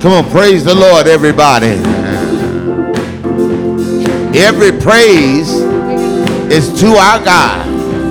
Come on, praise the Lord, everybody. Every praise is to our God.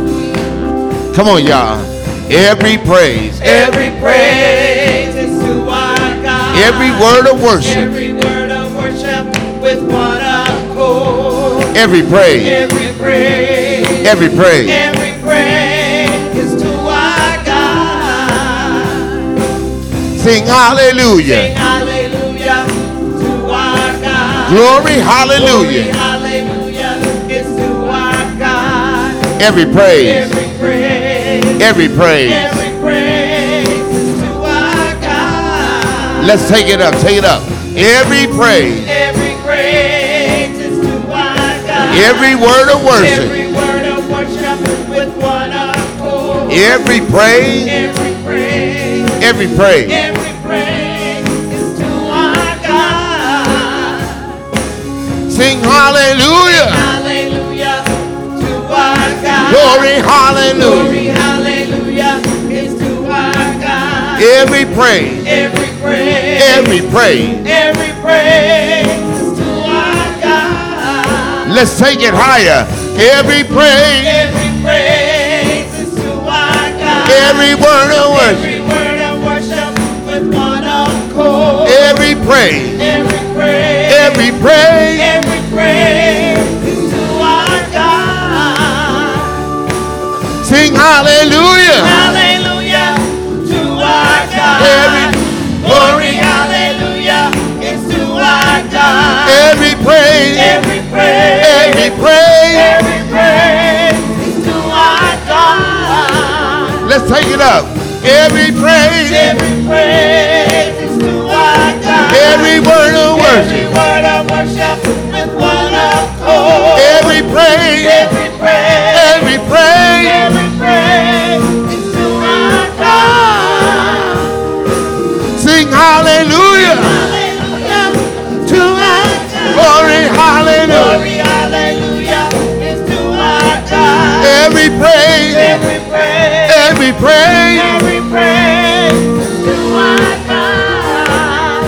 Come on, y'all. Every praise. Every praise is to our God. Every word of worship. Every word of worship with one accord. Every praise. Every praise. Every praise. Every praise is to our God. Sing hallelujah. Sing hallelujah to our God. Glory, hallelujah. Glory, hallelujah is to our God. Every praise. Every praise. Every praise. Every praise is to our God. Let's take it up. Take it up. Every praise. Every praise is to our God. Every word of worship. Every word of worship with one accord. Every praise. Every praise. Every praise. Every praise is to our God. Sing hallelujah. Hallelujah to our God. Glory, hallelujah. Glory, hallelujah is to our God. Every praise. Every praise. Every praise. Every praise is to our God. Let's take it higher. Every praise. Every praise is to our God. Every word of worship. Every word of worship with one accord. Every praise. Every praise. Every praise. Every praise is to our God. Sing hallelujah. Hallelujah to our God. Every glory, hallelujah is to our God. Every praise. Every praise. Every praise. Every praise is to our God. Let's take it up. Every praise. Every praise is to our God. Every word of worship. Every word of worship with one accord. Every praise. Every praise. Every praise. Every praise is to our God. Sing hallelujah. Hallelujah to our God. Glory, hallelujah. Glory, hallelujah is to our God. Every praise. Every praise. Every praise. Every praise is to our God.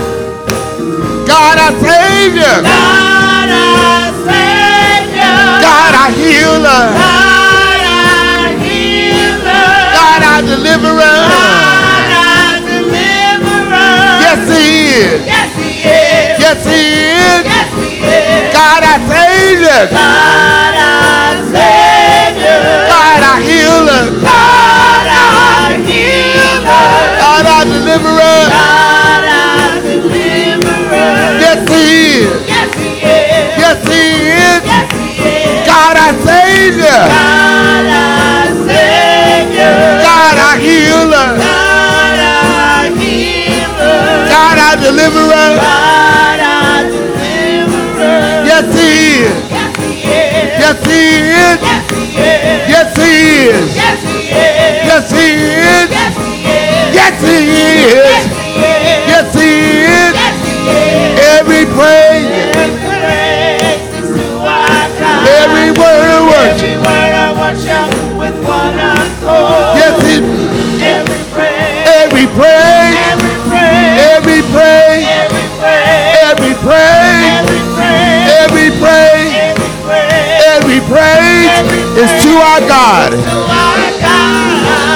God, our Savior. God, our Savior. God, our healer. God, our healer. God, our deliverer. God, our deliverer. Yes, He is. Yes, He is. Yes, He is. Yes, He is. God, our Savior. God, our Savior. God, our healer. God, our healer. God, our deliverer. God, our deliverer. Yes, He is. Yes, He is. Yes, He is. Yes, He is. God, our Savior. God, our Savior. God, our healer. God, our healer. God, our deliverer. God, our deliverer. Yes, He is. Yes, He is. Yes, He is. Yes, He is. Yes, He is. Yes, He is. Yes, He is. Yes, Yes, He is. He is. Yes, He is. Every praise. Every praise is to our God. Every word of worship. Every word of worship with one accord. Yes, He. Every praise. Every praise. Every praise. Every praise. Every praise. Every praise. Every praise. Every praise. Every praise. Every praise is to our God. To our God.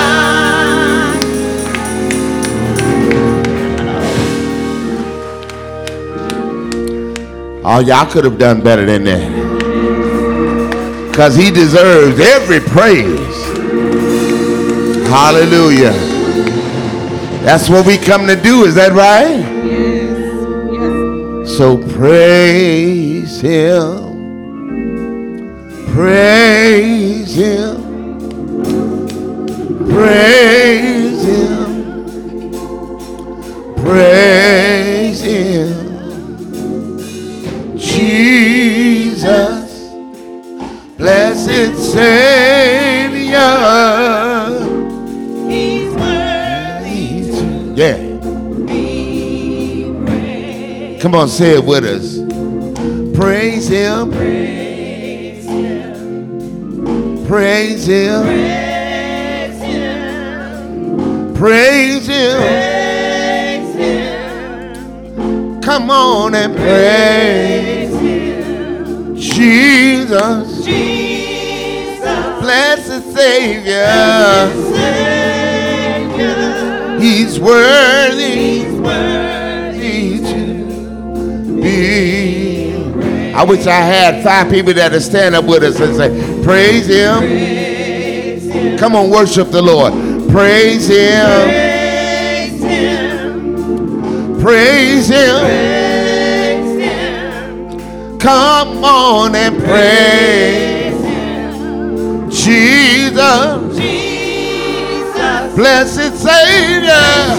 Oh, y'all could have done better than that. Because He deserves every praise. Hallelujah. That's what we come to do, is that right? Yes. So praise Him. Praise Him. Praise Him. Praise Him. Jesus, blessed Savior. He's worthy to Yeah. be praised. Come on, say it with us. Praise Him. Praise Him. Praise Him. Praise Him. Praise Him. Praise Him. Come on and praise Him. Jesus, blessed Savior. He's worthy to be. I wish I had 5 people that would stand up with us and say, praise Him. Come on, worship the Lord. Praise Him. Praise Him. Come on and praise Him. Jesus, blessed Savior.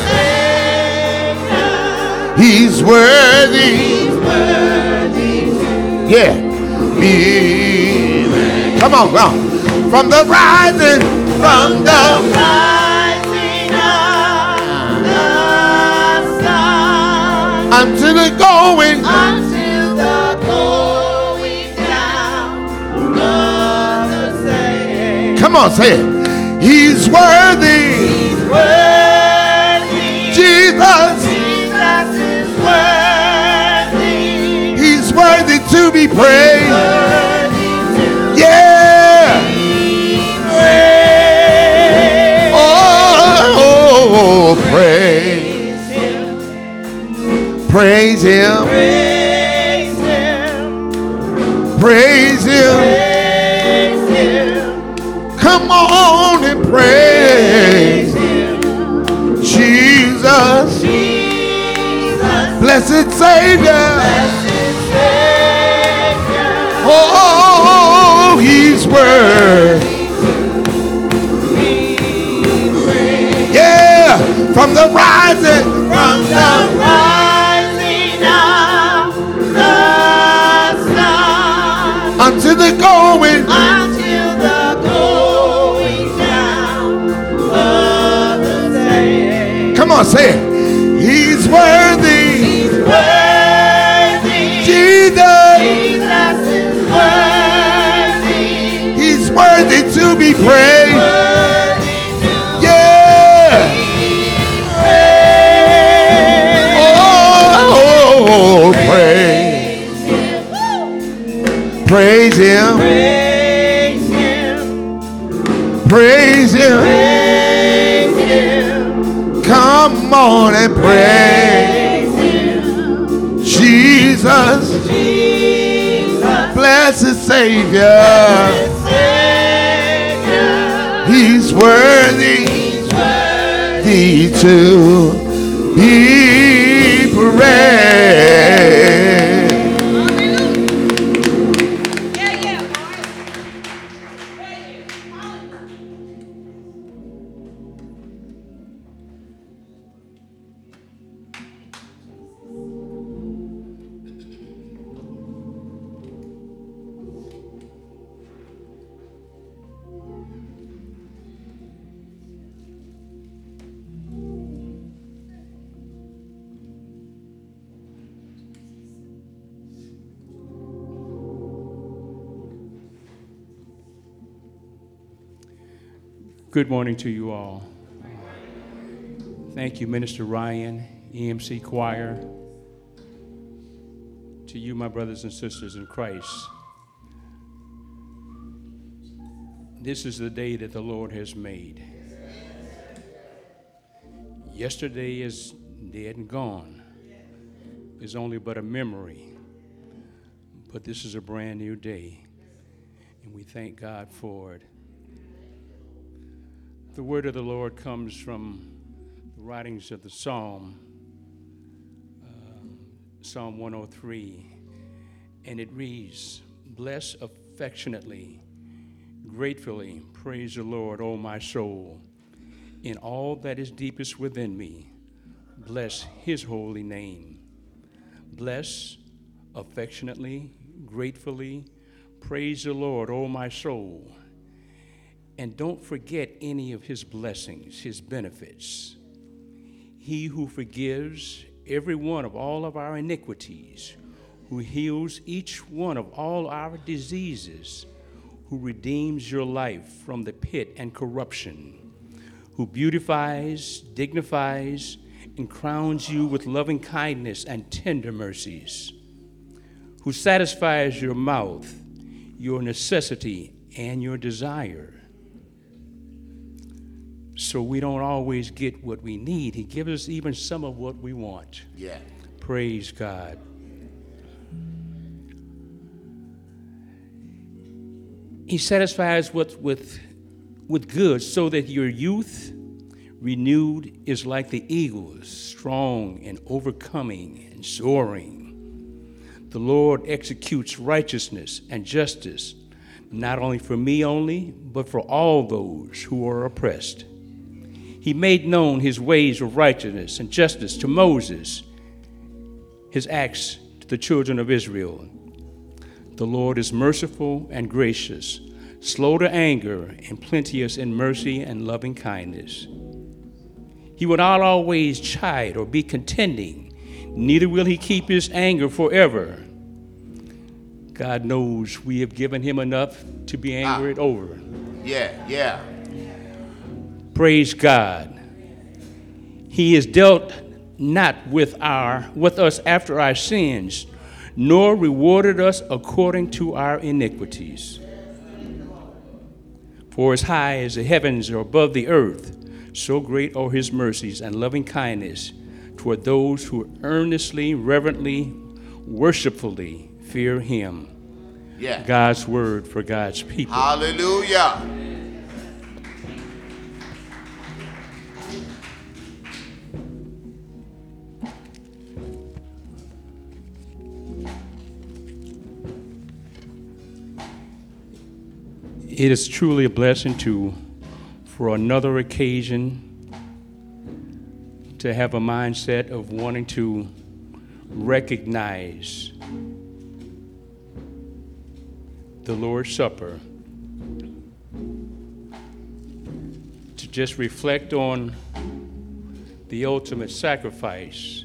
He's worthy. Yeah. Come on, go. From the rising of the sun until the going down of the same. Come on, say it. He's worthy. Jesus is worthy. He's worthy to be praised. Yeah. Oh, praise Him. Praise Him. Praise Him. Come on and praise Him. Jesus, blessed Savior. Oh, He's worthy. Yeah, from the rising of the sun until the going down of the same. Come on, say it. He's worthy. Jesus is worthy. He's worthy to be praised. Yeah. Oh, praise Him. Praise Him. Praise Him. Come on and praise Him. Jesus, blessed Savior. He's worthy to be praised. Good morning to you all. Thank you, Minister Ryan, EMC Choir. To you, my brothers and sisters in Christ. This is the day that the Lord has made. Yesterday is dead and gone. It's only but a memory. But this is a brand new day, and we thank God for it. The word of the Lord comes from the writings of the Psalm 103, and it reads, "Bless affectionately, gratefully, praise the Lord, O my soul, in all that is deepest within me, bless His holy name. Bless affectionately, gratefully, praise the Lord, O my soul. And don't forget any of His blessings, His benefits. He who forgives every one of all of our iniquities, who heals each one of all our diseases, who redeems your life from the pit and corruption, who beautifies, dignifies, and crowns you with loving kindness and tender mercies, who satisfies your mouth, your necessity, and your desire. So we don't always get what we need. He gives us even some of what we want. Yeah. Praise God. He satisfies with good, so that your youth renewed is like the eagles, strong and overcoming and soaring. The Lord executes righteousness and justice, not only for me only, but for all those who are oppressed. He made known his ways of righteousness and justice to Moses, his acts to the children of Israel. The Lord is merciful and gracious, slow to anger, and plenteous in mercy and loving kindness. He will not always chide or be contending, neither will he keep his anger forever. God knows we have given him enough to be angered over. Yeah. Praise God. He has dealt not with us after our sins, nor rewarded us according to our iniquities. For as high as the heavens are above the earth, so great are his mercies and loving kindness toward those who earnestly, reverently, worshipfully fear him. Yeah. God's word for God's people. Hallelujah. It is truly a blessing for another occasion, to have a mindset of wanting to recognize the Lord's Supper, to just reflect on the ultimate sacrifice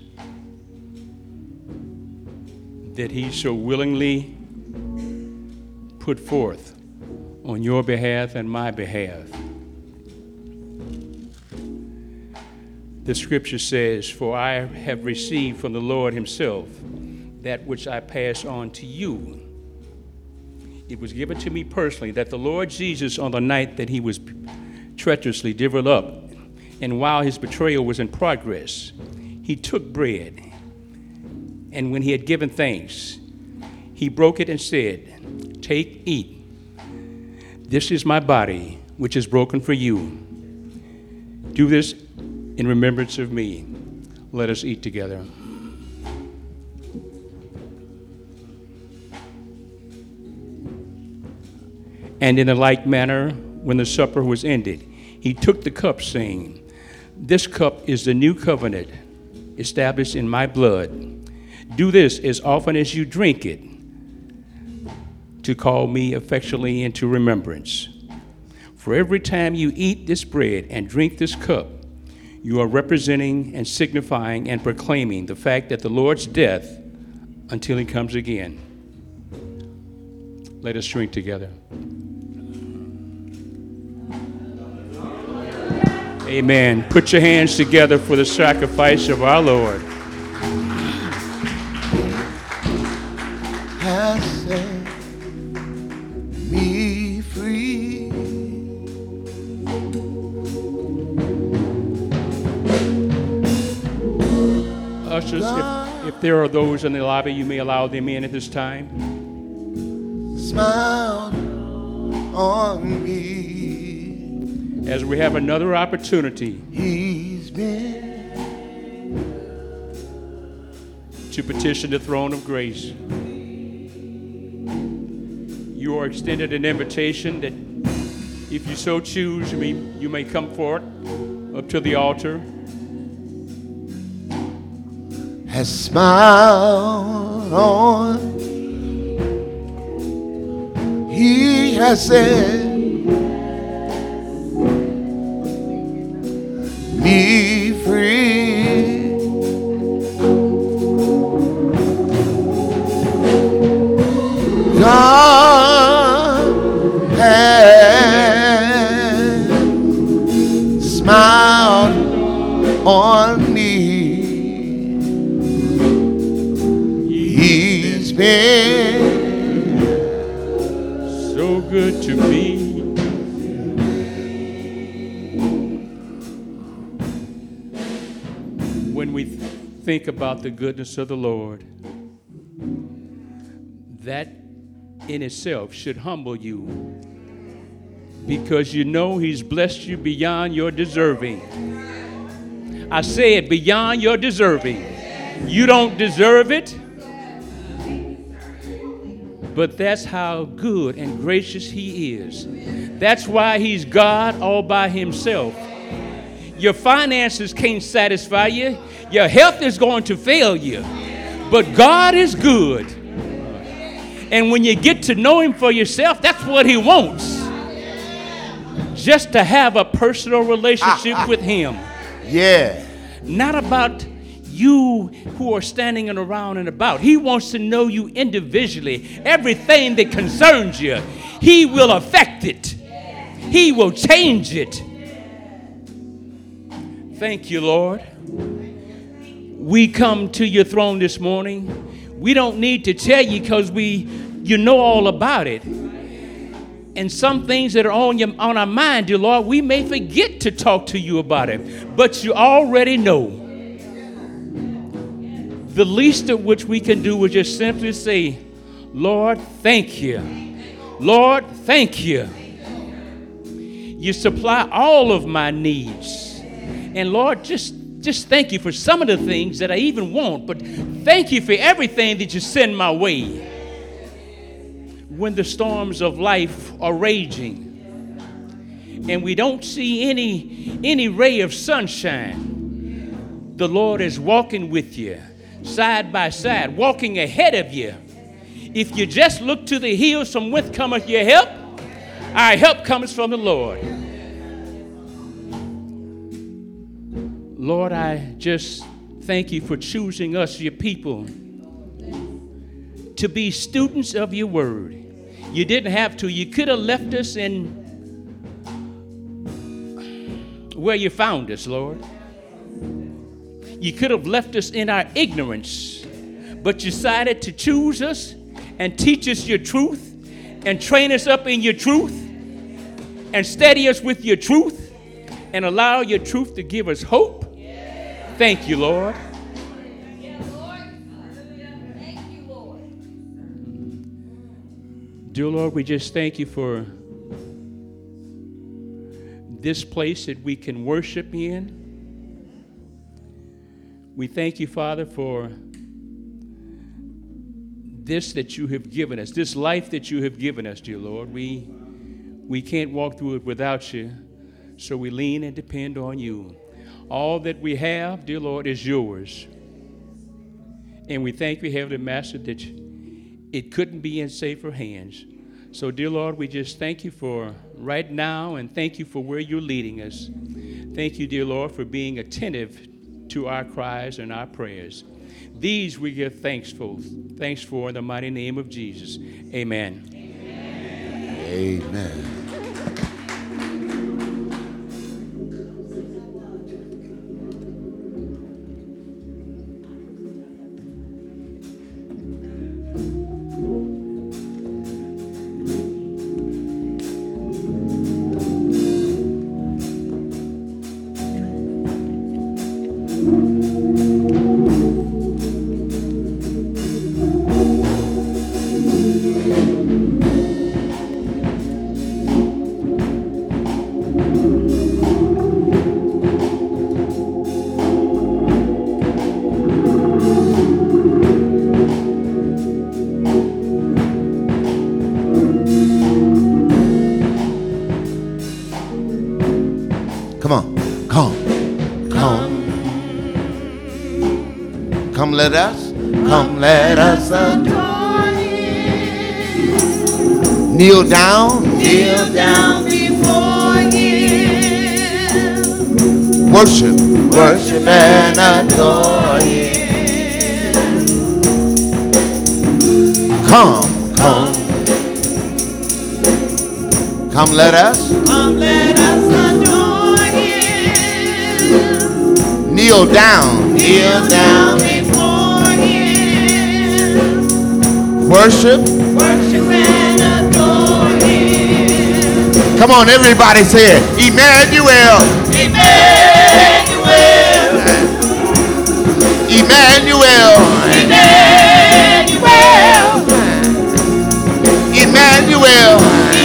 that he so willingly put forth on your behalf and my behalf. The scripture says, "For I have received from the Lord himself that which I pass on to you." It was given to me personally that the Lord Jesus, on the night that he was treacherously delivered up, and while his betrayal was in progress, he took bread, and when he had given thanks, he broke it and said, "Take, eat. This is my body, which is broken for you. Do this in remembrance of me." Let us eat together. And in a like manner, when the supper was ended, he took the cup, saying, "This cup is the new covenant established in my blood. Do this as often as you drink it, to call me affectionately into remembrance. For every time you eat this bread and drink this cup, you are representing and signifying and proclaiming the fact that the Lord's death until he comes again." Let us drink together. Amen. Put your hands together for the sacrifice of our Lord. Has set me free. Ushers, if there are those in the lobby, you may allow them in at this time. Smile on me. As we have another opportunity He's been to petition the throne of grace. You are extended an invitation that, if you so choose, you may come forward up to the altar. has smiled on. He has set me free. God has smiled on me. He's been so good to me. When we think about the goodness of the Lord, that in itself should humble you, because you know He's blessed you beyond your deserving. I say it, beyond your deserving. You don't deserve it, but that's how good and gracious He is. That's why He's God all by Himself. Your finances can't satisfy you. Your health is going to fail you. But God is good. And when you get to know Him for yourself, that's what He wants. Just to have a personal relationship with Him. Yeah. Not about you who are standing around and about. He wants to know you individually. Everything that concerns you, He will affect it. He will change it. Thank you, Lord. We come to your throne this morning. We don't need to tell you because you know all about it. And some things that are on our mind, dear Lord, we may forget to talk to you about it. But you already know. The least of which we can do is just simply say, Lord, thank you. Lord, thank you. You supply all of my needs. And Lord, just thank you for some of the things that I even want, but thank you for everything that you send my way. When the storms of life are raging and we don't see any ray of sunshine, the Lord is walking with you, side by side, walking ahead of you. If you just look to the hills from whence cometh your help, our help comes from the Lord. Lord, I just thank you for choosing us, your people, to be students of your word. You didn't have to. You could have left us in where you found us, Lord. You could have left us in our ignorance, but you decided to choose us and teach us your truth and train us up in your truth and steady us with your truth and allow your truth to give us hope. Thank you, Lord. Dear Lord, we just thank you for this place that we can worship in. We thank you, Father, for this that you have given us, this life that you have given us, dear Lord. We can't walk through it without you, so we lean and depend on you. All that we have, dear Lord, is yours. And we thank you, Heavenly Master, that it couldn't be in safer hands. So, dear Lord, we just thank you for right now and thank you for where you're leading us. Thank you, dear Lord, for being attentive to our cries and our prayers. These we give thanks for in the mighty name of Jesus. Amen. Amen. Let us adore Him. Kneel down before Him. Worship and adore Him. Come, let us adore Him. Kneel down. Kneel down before him. Worship. Worship and adore him. Come on, everybody say it. Emmanuel. Emmanuel. Emmanuel. Emmanuel. Emmanuel.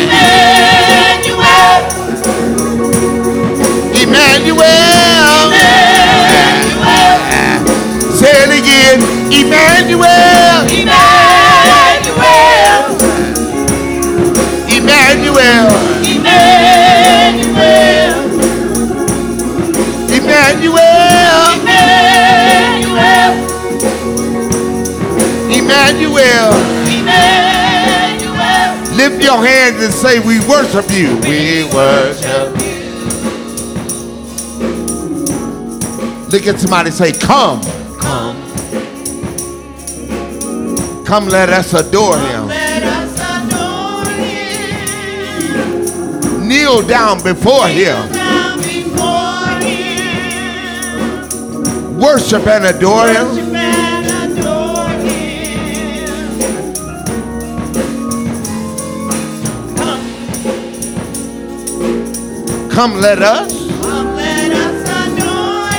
Emmanuel. Emmanuel. Say it again. Emmanuel. Emmanuel. Emmanuel. Emmanuel. Emmanuel. Emmanuel. Emmanuel. Lift your hands and say, we worship you. We worship you. Look at somebody and say, come. Come. Come, let us adore him. Let us adore him. Kneel down before him. Down before him. Worship and adore him. Worship and adore him. Come. Come, let us Come, let us adore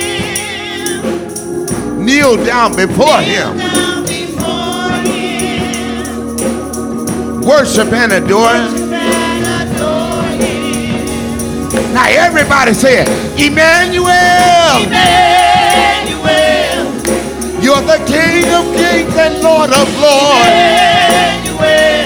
him. kneel down before him. Down before him. Worship and adore him. Worship and adore him. Now everybody say it. Emmanuel. Emmanuel. You're the King of kings and Lord of lords. Emmanuel.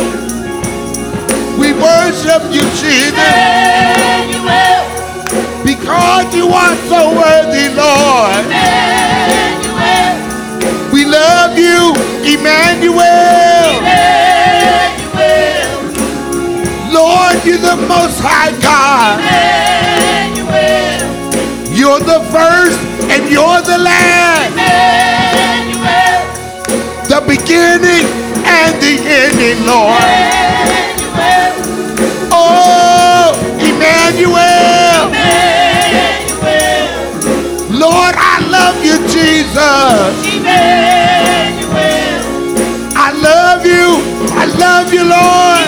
We worship you, Jesus, Emmanuel. because you are so worthy, Lord. Emmanuel. We love you, Emmanuel. Emmanuel. Lord, you're the most high God. Emmanuel. You're the first and you're the last. Emmanuel. The beginning and the ending, Lord. Emmanuel. Oh, Emmanuel. Emmanuel. Lord, I love you, Jesus. Emmanuel. I love you. I love you, Lord.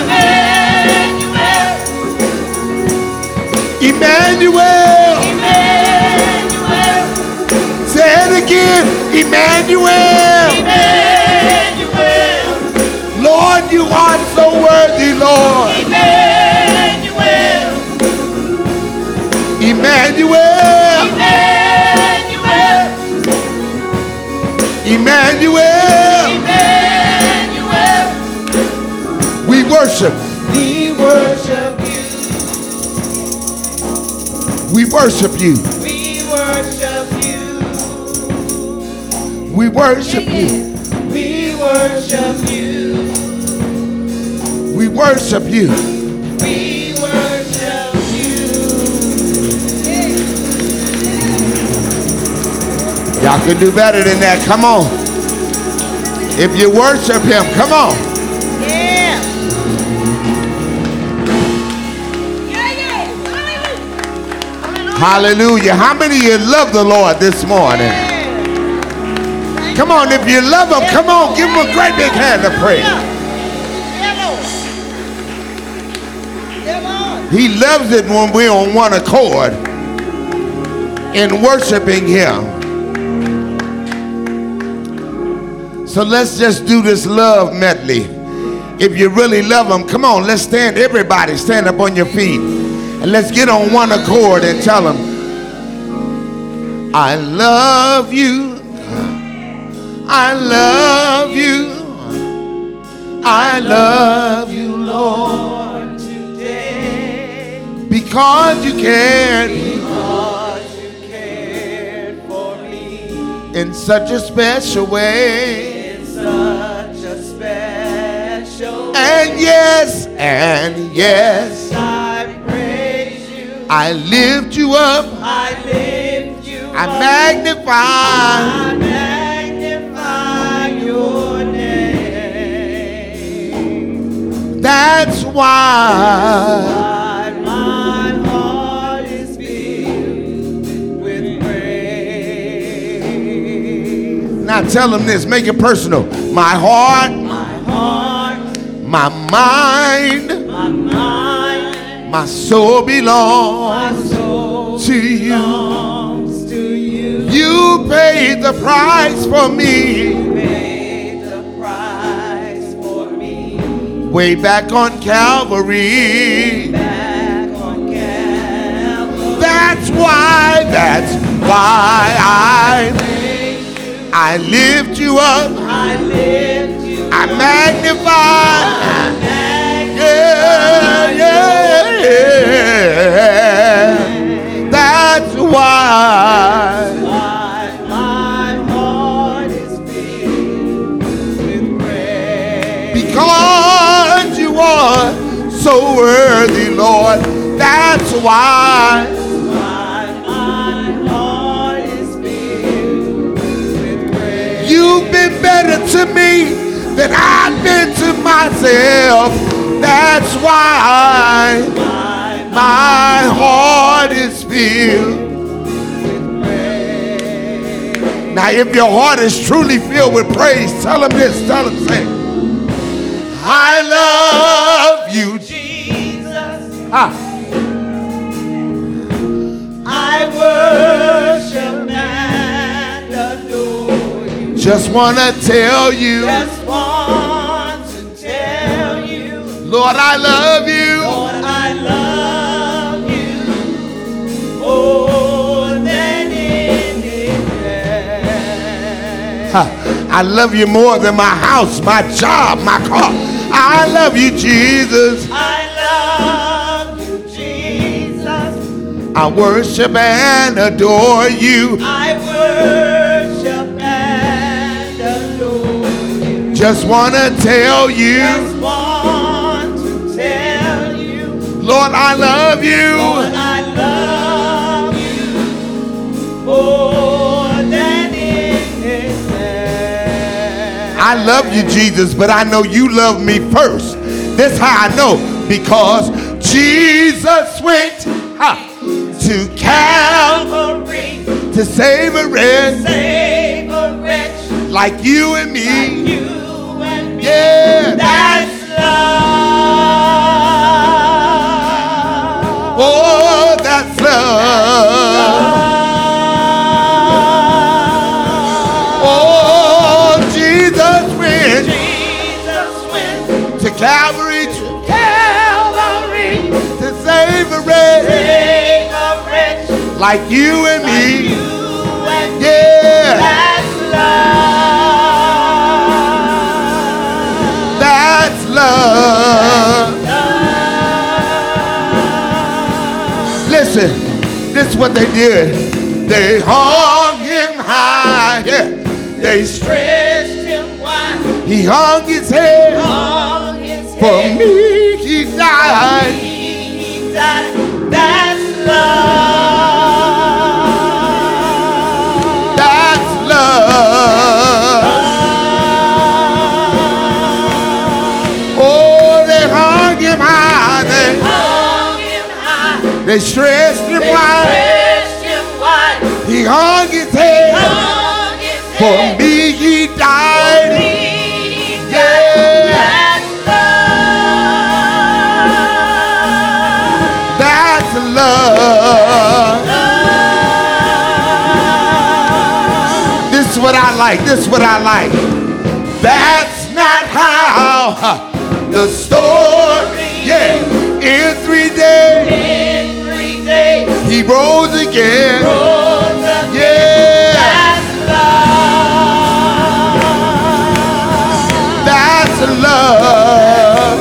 Emmanuel. Emmanuel. Say it again. Emmanuel. Emmanuel. Lord, you are so worthy, Lord. Emmanuel. Emmanuel. Emmanuel. Emmanuel. Emmanuel. We worship. We worship you. We worship you. We worship you. We worship you. We worship you. We worship you. We worship you. Y'all can do better than that. Come on. If you worship him, come on. Yeah. Hallelujah. How many of you love the Lord this morning? Come on, if you love him, come on, give him a great big hand of praise. He loves it when we're on one accord in worshiping him. So let's just do this love medley. If you really love him, come on, let's stand. Everybody stand up on your feet. And let's get on one accord and tell him, I love you. I love you. I love you, Lord, Today, because you cared because you cared for me in such a special way. in such a special way. And yes, I praise you. I lift you up. I lift you I up. magnify. I magnify your name. That's why My heart is filled with praise. Now tell them this, make it personal. My heart, my mind, my soul belongs to you. You paid the price for me. Way back on Calvary. That's why I lift you up. I magnify. Yeah. That's why my heart is filled with praise. Because you are so worthy, Lord. That's why my heart is filled with praise. you've been better to me than I've been to myself. That's why my heart is filled with praise. Now, if your heart is truly filled with praise, tell them this. Tell them, say, I love you, Jesus. Ah. I worship and adore you. Just want to tell you, Just want to tell you, Lord, I love you. Lord, I love you more than anything. I love you more than my house, my job, my car. I love you, Jesus. I love you, Jesus. I worship and adore you. I worship and adore you. Just want to tell you, Just want to tell you, Lord, I love you. Lord, I love you more than anything. I love you, Jesus, but I know you love me first. That's how I know, because Jesus went to Calvary to save a wretch Save a wretch like you and me. like you and me. Yeah, That's love. oh, that's love. Oh, Jesus went to Calvary to save a wretch Save a wretch like you and like me. you and me. Yeah, That's love. that's love. Listen, this is what they did. They hung him high. Yeah, they Stretched him wide. he hung his head On his for head. me. He died. He died. That's love. That's love. Oh, they hung him high. Hung him high. They stretched him They wide. stretched him wide. He hung his head Hung his for head. me. He died. He Yeah. died. That's That's love. love. This is what I like. This is what I like. That's not how the story. Yeah, in 3 days In 3 days. he rose again. Rose again. Yeah, That's love. that's love.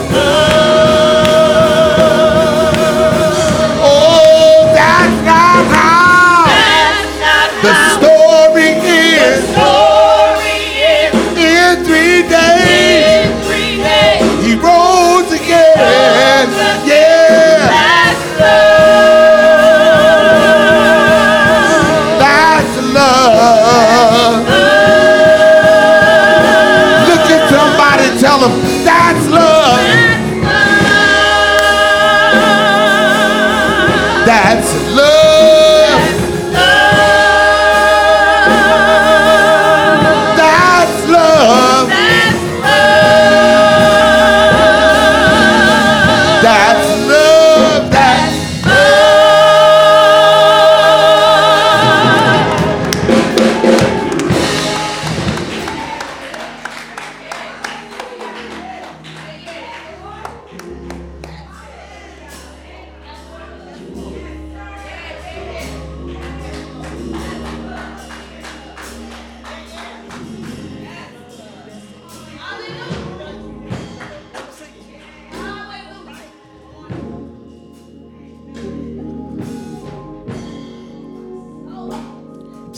Oh, that's not how That's not the how story the is. story is. In 3 days In 3 days. he rose again. Rose again. Yeah, That's love. that's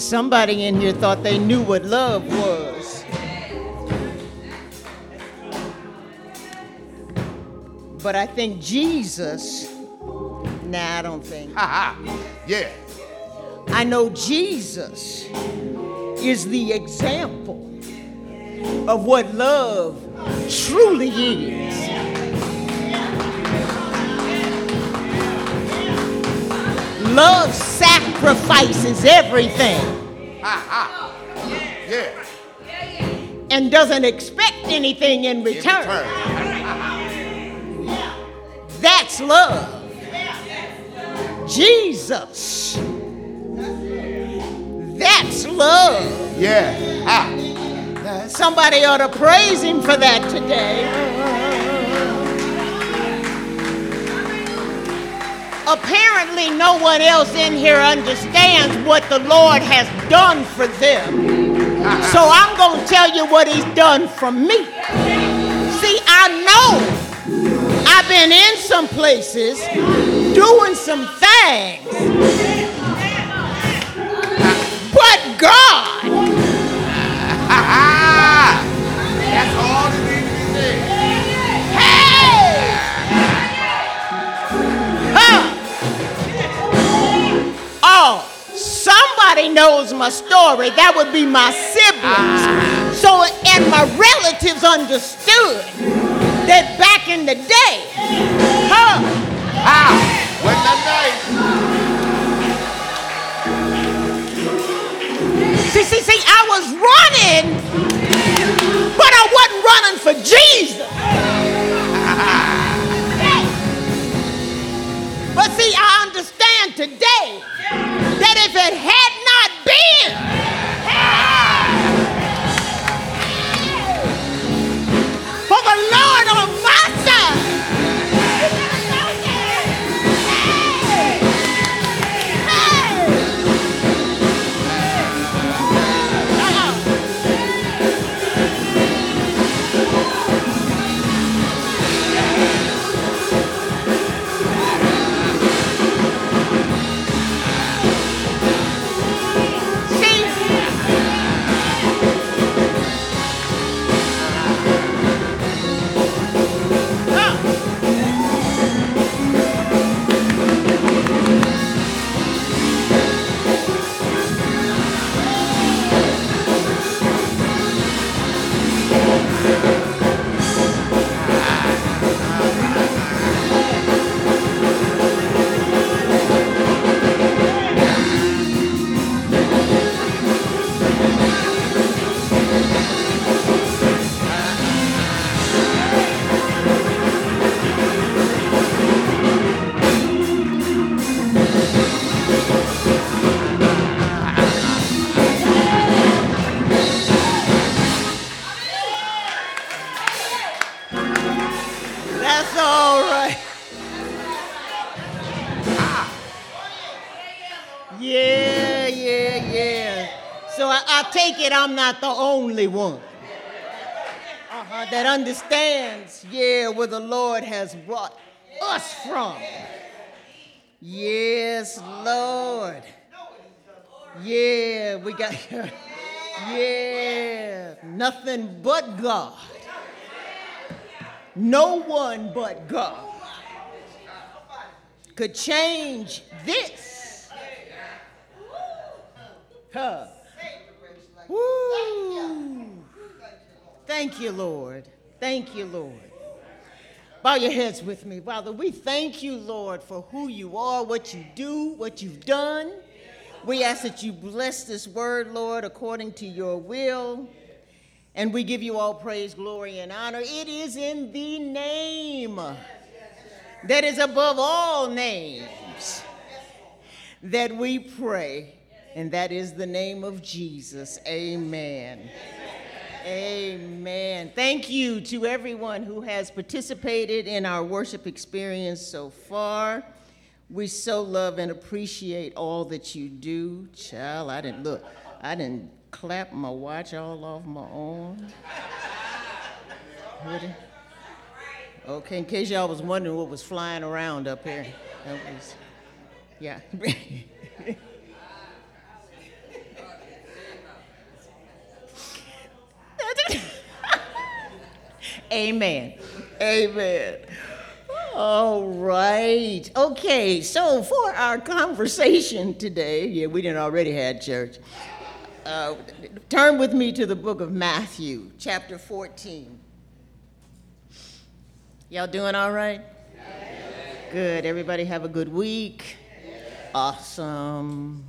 Somebody in here thought they knew what love was. But I think Jesus, I don't think. Yeah. I know Jesus is the example of what love truly is. Love sacrifices everything. Yeah. And doesn't expect anything in return. That's love. Jesus. That's love. Yeah. Somebody ought to praise him for that today. Apparently, no one else in here understands what the Lord has done for them. So I'm going to tell you what he's done for me. See, I know I've been in some places doing some things, but God. That's all it needs to be said. Hey! Oh, somebody knows my story. That would be my siblings. So, and my relatives understood that back in the day, When the day. See, I was running, but I wasn't running for Jesus. But see, I understand today that if it had not been for the Lord on my side, that's all right. Yeah. So I take it I'm not the only one that understands, where the Lord has brought us from. Yes, Lord. Yeah, we got, nothing but God. No one but God could change this. Woo. Thank you, Lord. Thank you, Lord. Bow your heads with me. Father, we thank you, Lord, for who you are, what you do, what you've done. We ask that you bless this word, Lord, according to your will. And we give you all praise, glory, and honor. It is in the name that is above all names that we pray, and that is the name of Jesus. Amen. Amen. Thank you to everyone who has participated in our worship experience so far. We so love and appreciate all that you do. Child, I didn't clap my watch all off my arm. Okay, in case y'all was wondering what was flying around up here. That was, yeah. Amen. Amen. All right. Okay, so for our conversation today, we didn't already had church. Turn with me to the book of Matthew, chapter 14. Y'all doing all right? Good. Everybody have a good week? Awesome.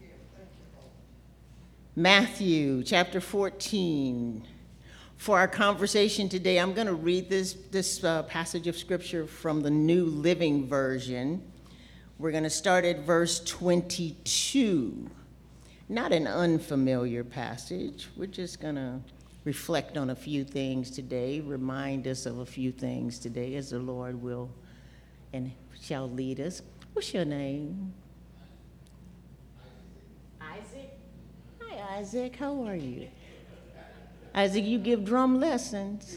Matthew, chapter 14. For our conversation today, I'm going to read this passage of Scripture from the New Living Version. We're going to start at verse 22. Not an unfamiliar passage. We're just going to reflect on a few things today, remind us of a few things today as the Lord will and shall lead us. What's your name? Isaac. Hi, Isaac. How are you? Isaac, you give drum lessons.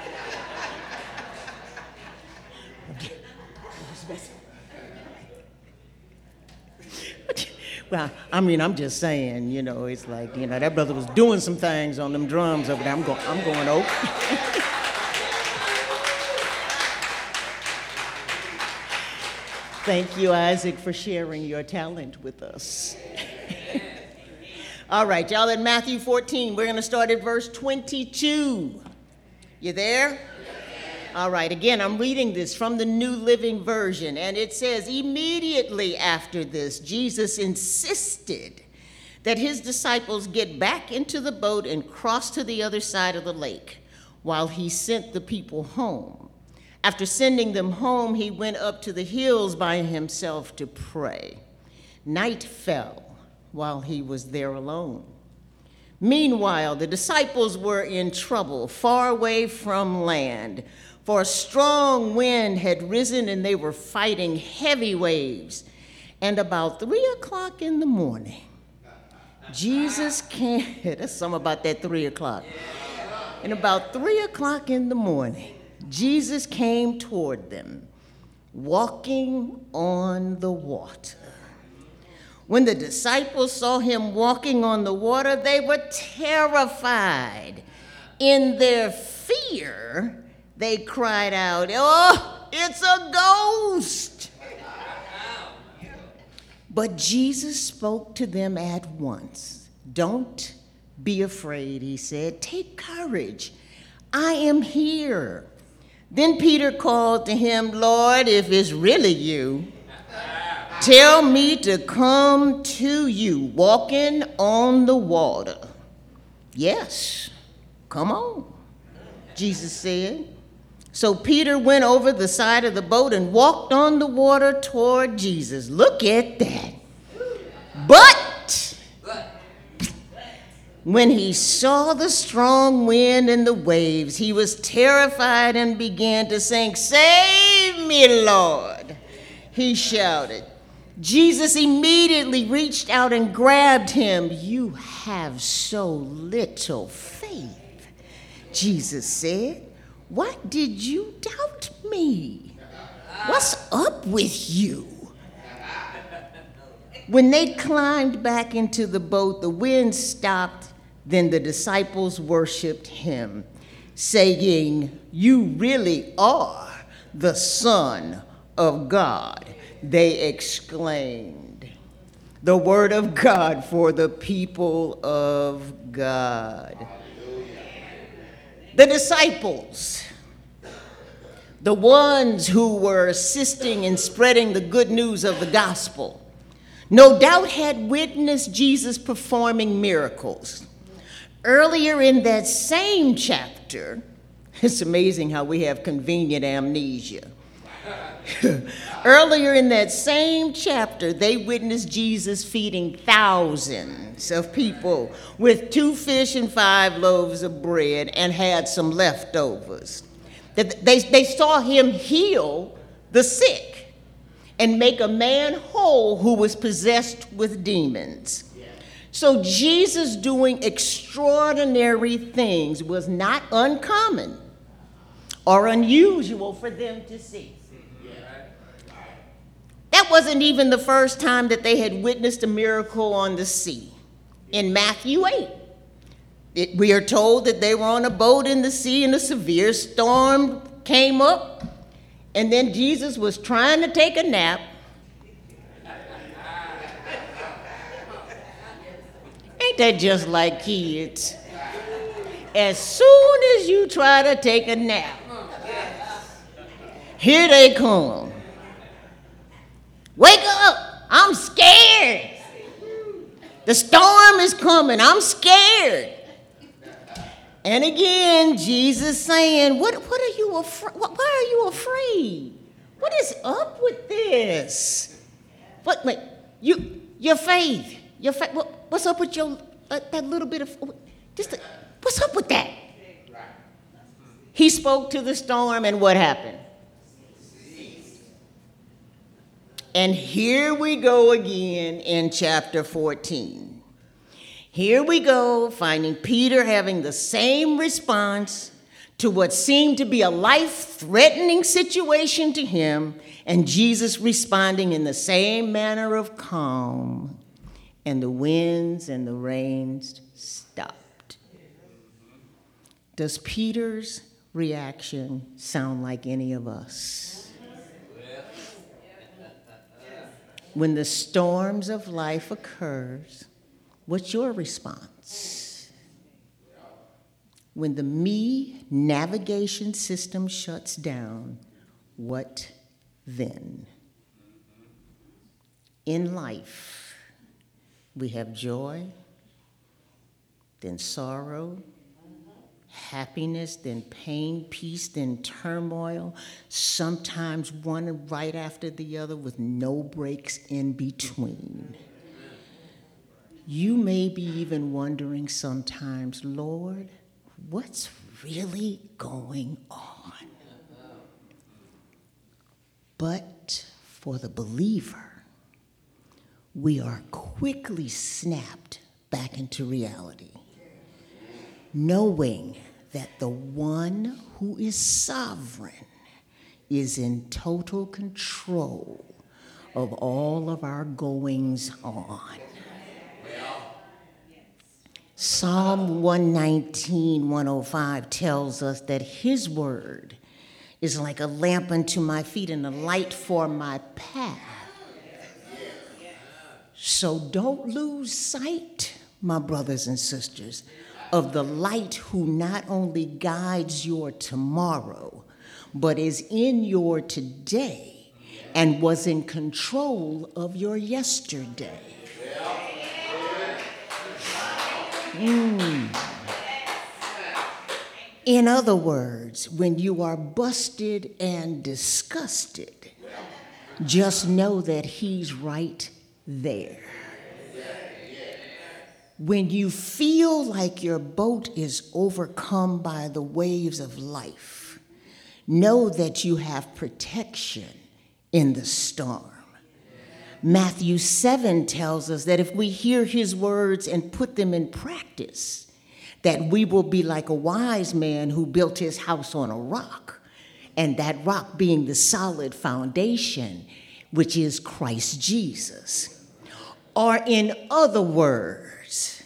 Well, I mean, I'm just saying, it's like, that brother was doing some things on them drums over there. I'm going over. Thank you, Isaac, for sharing your talent with us. All right, y'all, in Matthew 14, we're going to start at verse 22. You there? All right, again, I'm reading this from the New Living Version, and it says, immediately after this, Jesus insisted that his disciples get back into the boat and cross to the other side of the lake while he sent the people home. After sending them home, he went up to the hills by himself to pray. Night fell while he was there alone. Meanwhile, the disciples were in trouble, far away from land, for a strong wind had risen and they were fighting heavy waves. And about 3 o'clock in the morning, Jesus came. That's something about that 3 o'clock. And about 3 o'clock in the morning, Jesus came toward them, walking on the water. When the disciples saw him walking on the water, they were terrified. In their fear, they cried out, "Oh, it's a ghost!" But Jesus spoke to them at once. "Don't be afraid," he said. "Take courage. I am here." Then Peter called to him, "Lord, if it's really you, tell me to come to you walking on the water." "Yes, come on," Jesus said. So Peter went over the side of the boat and walked on the water toward Jesus. Look at that. But when he saw the strong wind and the waves, he was terrified and began to sing, "Save me, Lord," he shouted. Jesus immediately reached out and grabbed him. "You have so little faith," Jesus said. "Why did you doubt me? What's up with you?" When they climbed back into the boat, the wind stopped. Then the disciples worshiped him, saying, "You really are the Son of God," they exclaimed. The word of God for the people of God. The disciples, the ones who were assisting in spreading the good news of the gospel, no doubt had witnessed Jesus performing miracles. Earlier in that same chapter, it's amazing how we have convenient amnesia. Earlier in that same chapter, they witnessed Jesus feeding thousands of people with 2 fish and 5 loaves of bread and had some leftovers. They saw him heal the sick and make a man whole who was possessed with demons. So Jesus doing extraordinary things was not uncommon or unusual for them to see. That wasn't even the first time that they had witnessed a miracle on the sea. In Matthew 8, We are told that they were on a boat in the sea and a severe storm came up, and then Jesus was trying to take a nap. Ain't that just like kids? As soon as you try to take a nap, here they come. Wake up, I'm scared. The storm is coming, I'm scared. And again, Jesus saying, what are you afraid? Why are you afraid? What is up with this? Wait, your faith. What's up with your that little bit of what's up with that? He spoke to the storm, and what happened? And here we go again in chapter 14. Here we go, finding Peter having the same response to what seemed to be a life-threatening situation to him, and Jesus responding in the same manner of calm, and the winds and the rains stopped. Does Peter's reaction sound like any of us? When the storms of life occurs, what's your response? When the me navigation system shuts down, what then? In life, we have joy, then sorrow, happiness, then pain, peace, then turmoil, sometimes one right after the other with no breaks in between. You may be even wondering sometimes, Lord, what's really going on? But for the believer, we are quickly snapped back into reality, knowing that the one who is sovereign is in total control of all of our goings on. Psalm 119, 105 tells us that his word is like a lamp unto my feet and a light for my path. So don't lose sight, my brothers and sisters, of the light who not only guides your tomorrow, but is in your today and was in control of your yesterday. In other words, when you are busted and disgusted, just know that he's right there. When you feel like your boat is overcome by the waves of life, know that you have protection in the storm. Matthew 7 tells us that if we hear his words and put them in practice, that we will be like a wise man who built his house on a rock, and that rock being the solid foundation, which is Christ Jesus. Or in other words,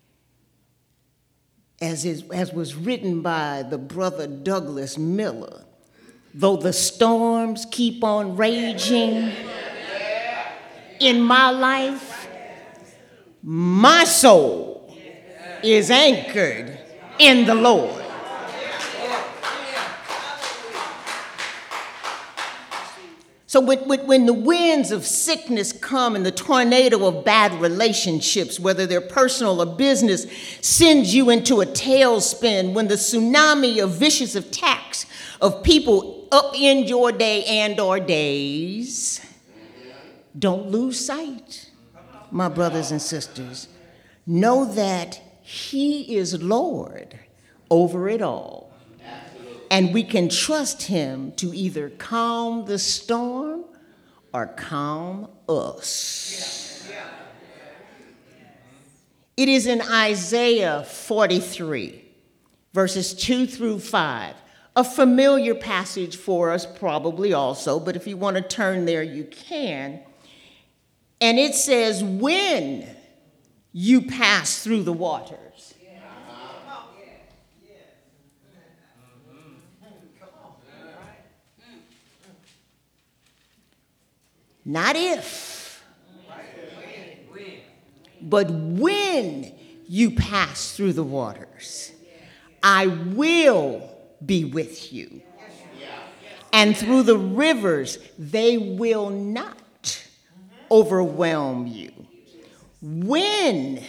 as was written by the brother Douglas Miller, though the storms keep on raging in my life, my soul is anchored in the Lord. So when the winds of sickness come and the tornado of bad relationships, whether they're personal or business, sends you into a tailspin, when the tsunami of vicious attacks of people upend your day and or days, don't lose sight, my brothers and sisters. Know that he is Lord over it all. And we can trust him to either calm the storm or calm us. It is in Isaiah 43, verses 2 through 5, a familiar passage for us probably also, but if you want to turn there, you can. And it says, when you pass through the waters, Not if, but when you pass through the waters, I will be with you. And through the rivers, they will not overwhelm you. When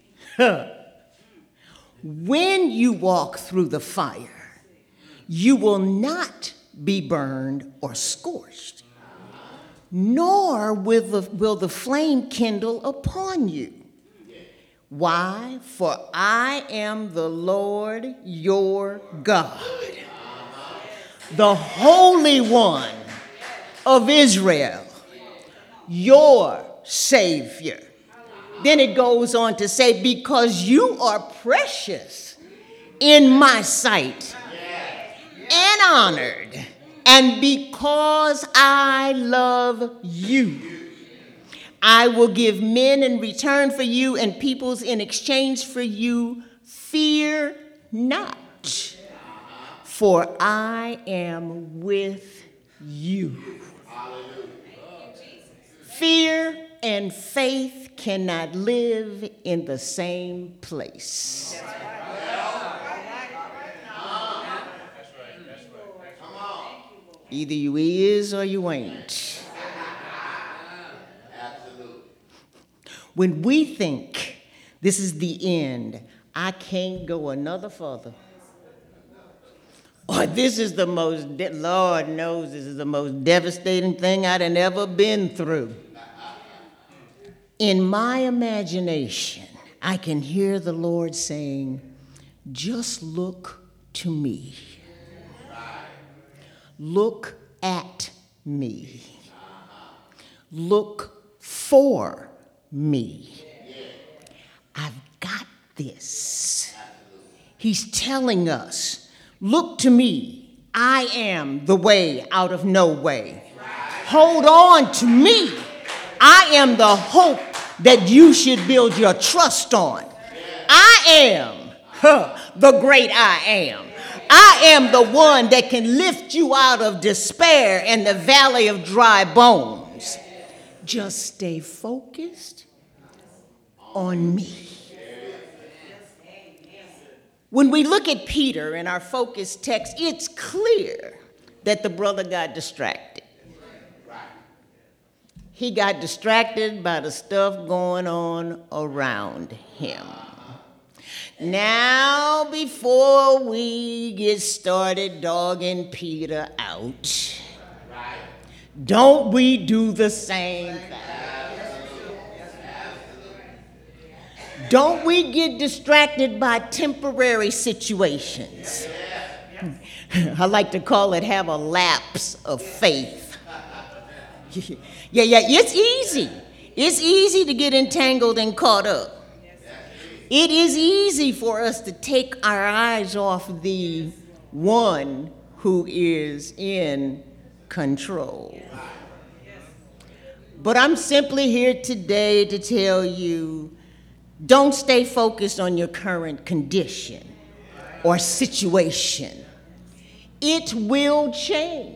you walk through the fire, you will not be burned or scorched, nor will the flame kindle upon you. Why? For I am the Lord your God, the Holy One of Israel, your Savior. Then it goes on to say, because you are precious in my sight and honored, and because I love you, I will give men in return for you and peoples in exchange for you. Fear not, for I am with you. Fear and faith cannot live in the same place. Either you is or you ain't. When we think this is the end, I can't go another further. Or this is the most, Lord knows this is the most devastating thing I'd ever been through. In my imagination, I can hear the Lord saying, just look to me. Look at me. Look for me. I've got this. He's telling us, look to me. I am the way out of no way. Hold on to me. I am the hope that you should build your trust on. I am the great I am. I am the one that can lift you out of despair and the valley of dry bones. Just stay focused on me. When we look at Peter in our focus text, it's clear that the brother got distracted. He got distracted by the stuff going on around him. Now, before we get started dogging Peter out, don't we do the same thing? Don't we get distracted by temporary situations? I like to call it have a lapse of faith. Yeah, it's easy. It's easy to get entangled and caught up. It is easy for us to take our eyes off the one who is in control. But I'm simply here today to tell you, don't stay focused on your current condition or situation. It will change.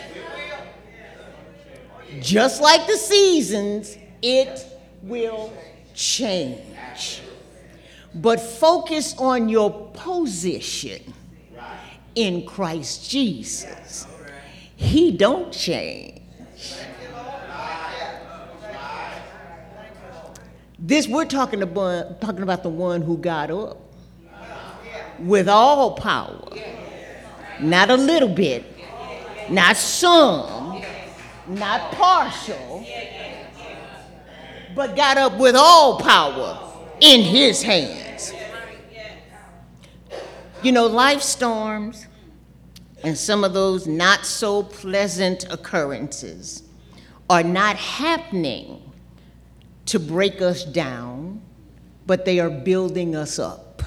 Just like the seasons, it will change. But focus on your position in Christ Jesus. He don't change. We're talking about the one who got up with all power, not a little bit, not some, not partial, but got up with all power in his hands. You know, life storms and some of those not so pleasant occurrences are not happening to break us down, but they are building us up.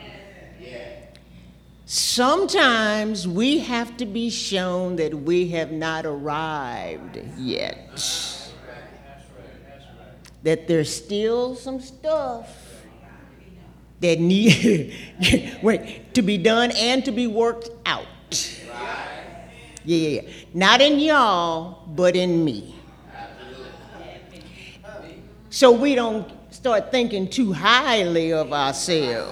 Sometimes we have to be shown that we have not arrived yet. That there's still some stuff that need to be done and to be worked out. Yeah. Not in y'all, but in me. so we don't start thinking too highly of ourselves.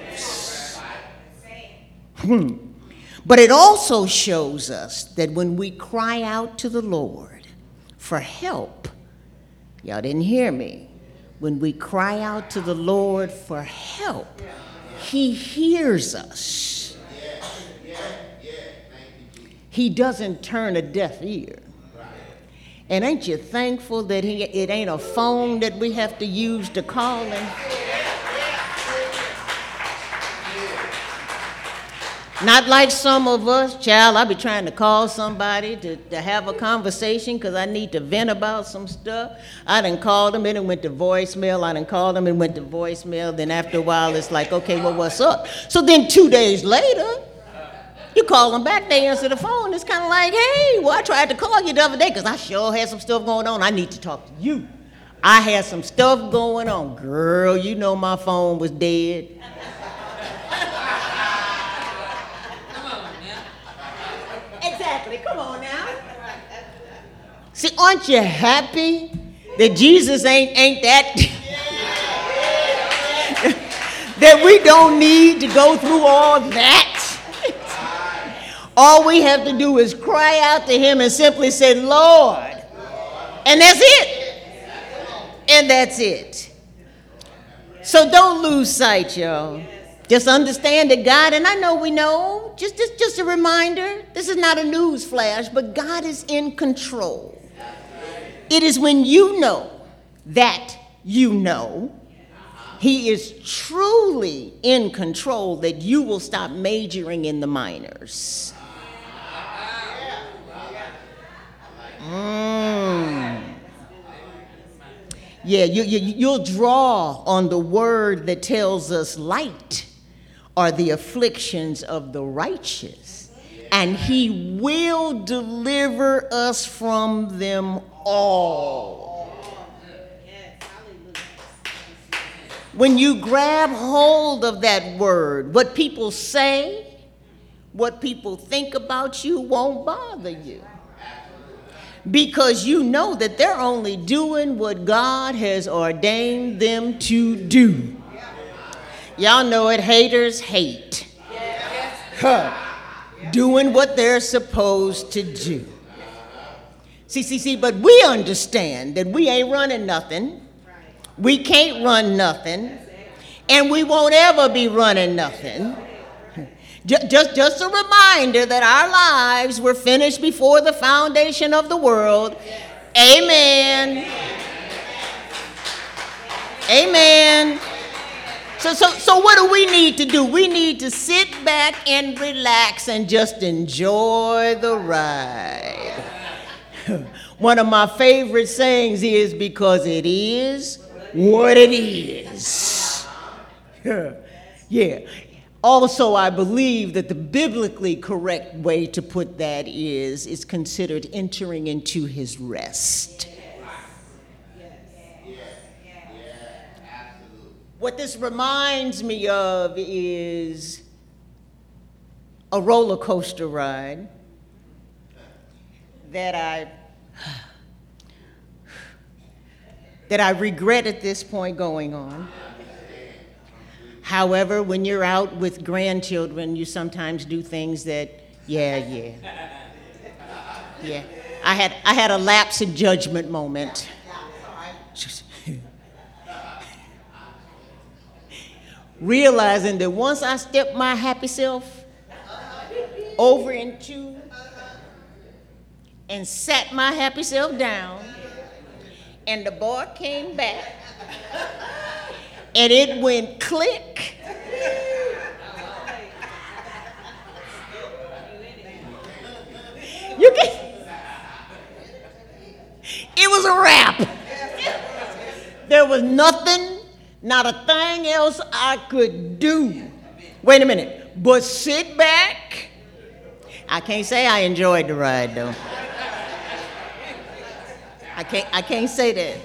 But it also shows us that when we cry out to the Lord for help, y'all didn't hear me. When we cry out to the Lord for help, he hears us. He doesn't turn a deaf ear. And ain't you thankful that it ain't a phone that we have to use to call him? Not like some of us, child, I be trying to call somebody to have a conversation because I need to vent about some stuff. I done called them and it went to voicemail. I done called them and went to voicemail. Then after a while, it's like, okay, well, what's up? So then 2 days later, you call them back, they answer the phone. It's kind of like, hey, well, I tried to call you the other day because I sure had some stuff going on. I need to talk to you. I had some stuff going on. Girl, you know my phone was dead. Exactly, come on now. See, aren't you happy that Jesus ain't that? That we don't need to go through all that? All we have to do is cry out to him and simply say, Lord. And that's it. And that's it. So don't lose sight, y'all. Just understand that God, and I know we know, just a reminder, this is not a news flash, but God is in control. It is when you know that you know he is truly in control that you will stop majoring in the minors. Yeah, you'll draw on the word that tells us light are the afflictions of the righteous, and he will deliver us from them all. When you grab hold of that word, what people say, what people think about you won't bother you. Because you know that they're only doing what God has ordained them to do. Y'all know it, haters hate. Doing what they're supposed to do. See, but we understand that we ain't running nothing. We can't run nothing. And we won't ever be running nothing. Just a reminder that our lives were finished before the foundation of the world. Amen. Amen. So what do we need to do? We need to sit back and relax and just enjoy the ride. One of my favorite sayings is, because it is what it is. Yeah. Also, I believe that the biblically correct way to put that is considered entering into his rest. What this reminds me of is a roller coaster ride that I regret at this point going on. However, when you're out with grandchildren, you sometimes do things that, yeah. I had a lapse in judgment moment. Realizing that once I stepped my happy self over into and sat my happy self down, and the boy came back, and it went click. It was a wrap. There was nothing, not a thing else I could do. Wait a minute, but sit back. I can't say I enjoyed the ride though. I can't say that.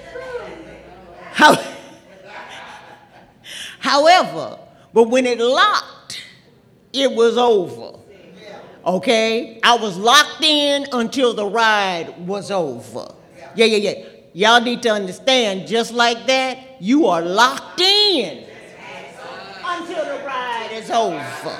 However, but when it locked, it was over. Okay? I was locked in until the ride was over. Yeah. Y'all need to understand, just like that, you are locked in until the ride is over.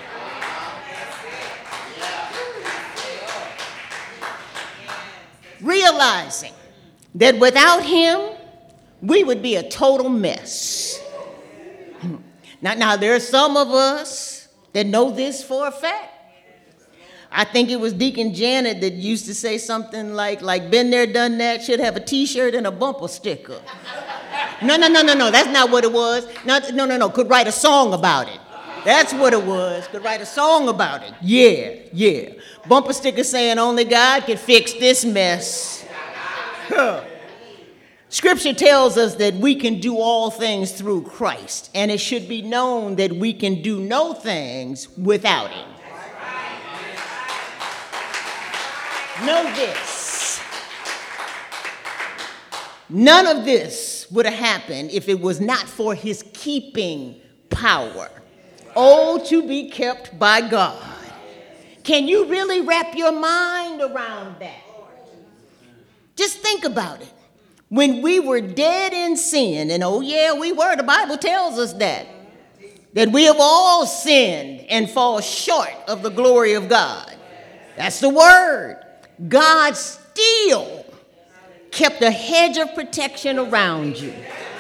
Realizing that without him, we would be a total mess. Now there are some of us that know this for a fact. I think it was Deacon Janet that used to say something like been there, done that, should have a T-shirt and a bumper sticker. No, that's not what it was. No, could write a song about it. That's what it was, could write a song about it. Yeah. Bumper sticker saying only God can fix this mess. Scripture tells us that we can do all things through Christ, and it should be known that we can do no things without him. Know this. None of this would have happened if it was not for his keeping power. Oh, to be kept by God. Can you really wrap your mind around that? Just think about it. When we were dead in sin, and oh yeah, we were, the Bible tells us that we have all sinned and fall short of the glory of God. That's the word. God still kept a hedge of protection around you.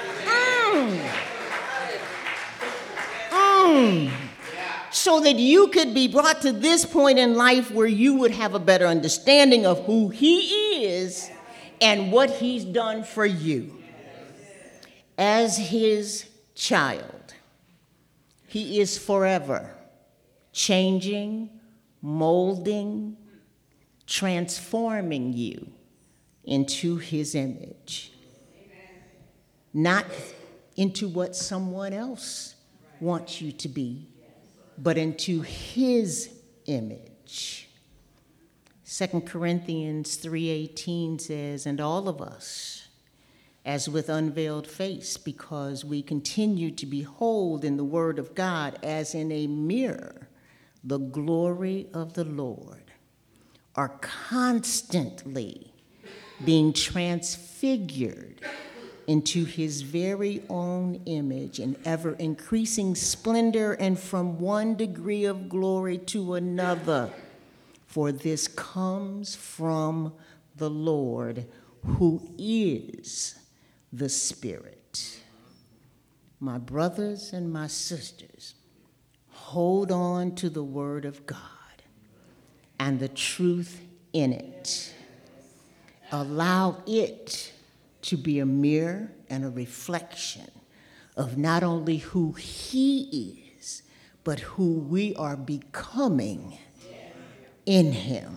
So that you could be brought to this point in life where you would have a better understanding of who he is and what he's done for you. As his child, he is forever changing, molding, transforming you into his image. Not into what someone else wants you to be, but into his image. 2 Corinthians 3:18 says, and all of us, as with unveiled face, because we continue to behold in the word of God as in a mirror the glory of the Lord, are constantly being transfigured into his very own image in ever increasing splendor and from one degree of glory to another. For this comes from the Lord, who is the Spirit. My brothers and my sisters, hold on to the word of God and the truth in it. Allow it to be a mirror and a reflection of not only who he is, but who we are becoming in him.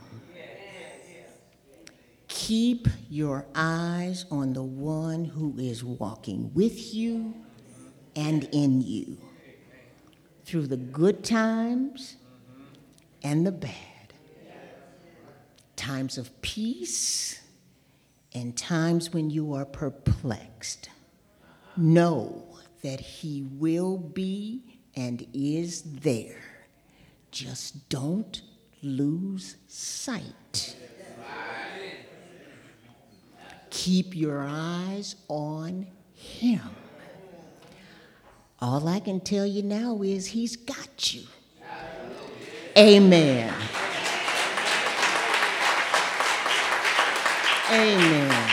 Keep your eyes on the one who is walking with you and in you through the good times and the bad, times of peace and times when you are perplexed. Know that he will be and is there. Just don't lose sight. Keep your eyes on him. All I can tell you now is he's got you. Amen. Amen.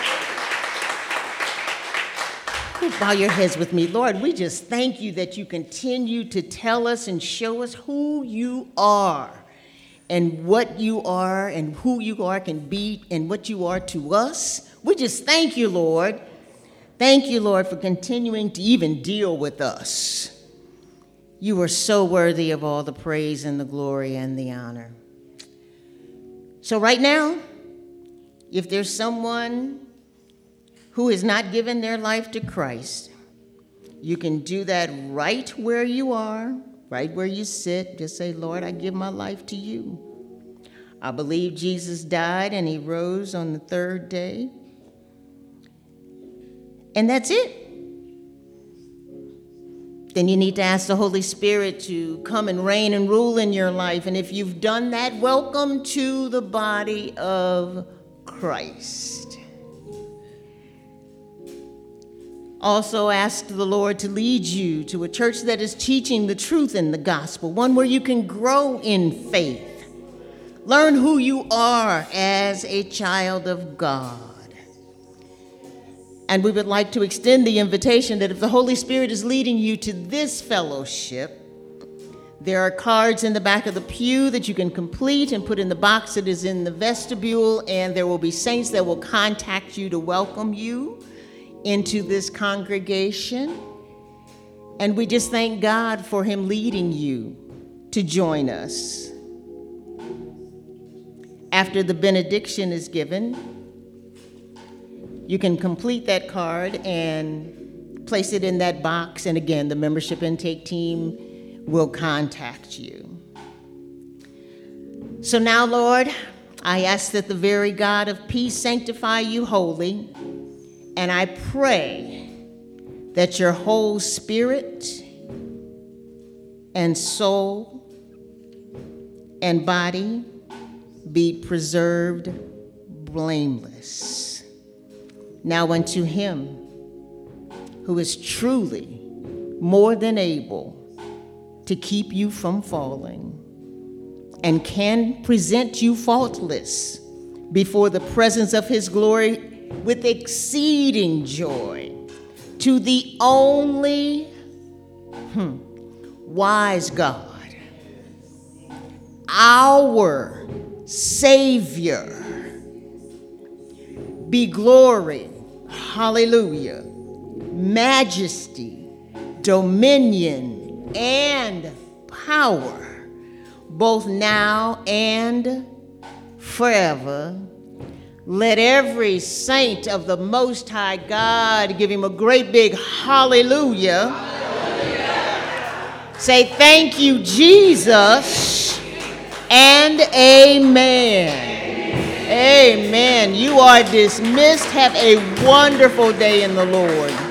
Bow your heads with me. Lord, we just thank you that you continue to tell us and show us who you are and what you are and who you are can be and what you are to us. We just thank you, Lord. Thank you, Lord, for continuing to even deal with us. You are so worthy of all the praise and the glory and the honor. So right now, if there's someone who has not given their life to Christ, you can do that right where you are, right where you sit. Just say, Lord, I give my life to you. I believe Jesus died and he rose on the third day. And that's it. Then you need to ask the Holy Spirit to come and reign and rule in your life. And if you've done that, welcome to the body of Christ. Also ask the Lord to lead you to a church that is teaching the truth in the gospel, one where you can grow in faith. Learn who you are as a child of God. And we would like to extend the invitation that if the Holy Spirit is leading you to this fellowship, there are cards in the back of the pew that you can complete and put in the box that is in the vestibule, and there will be saints that will contact you to welcome you into this congregation. And we just thank God for him leading you to join us. After the benediction is given, you can complete that card and place it in that box, and again, the membership intake team will contact you. So now, Lord, I ask that the very God of peace sanctify you wholly, and I pray that your whole spirit and soul and body be preserved blameless. Now unto him who is truly more than able to keep you from falling and can present you faultless before the presence of his glory with exceeding joy, to the only wise God, our Savior, be glory, hallelujah, majesty, dominion, and power, both now and forever. Let every saint of the Most High God give him a great big hallelujah. Hallelujah. Say thank you, Jesus, and amen. Amen. You are dismissed. Have a wonderful day in the Lord.